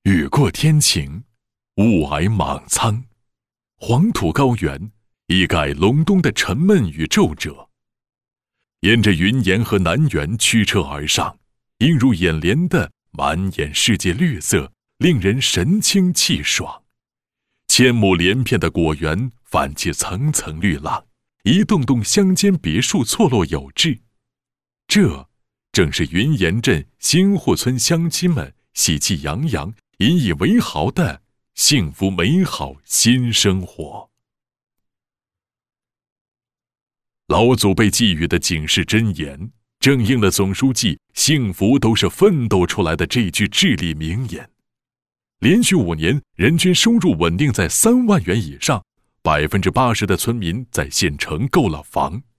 雨过天晴，雾霭莽苍，黄土高原一概隆冬的沉闷与皱褶。沿着云岩和南园驱车而上，映入眼帘的满眼世界绿色，令人神清气爽。千亩连片的果园泛起层层绿浪，一栋栋乡间别墅错落有致。这正是云岩镇新户村乡亲们喜气洋洋、引以为豪的幸福美好新生活。老祖辈寄予的警示箴言，正应了总书记“幸福都是奋斗出来的”这句至理名言。连续5年，人均收入稳定在3万元以上，80%的村民在县城购了房。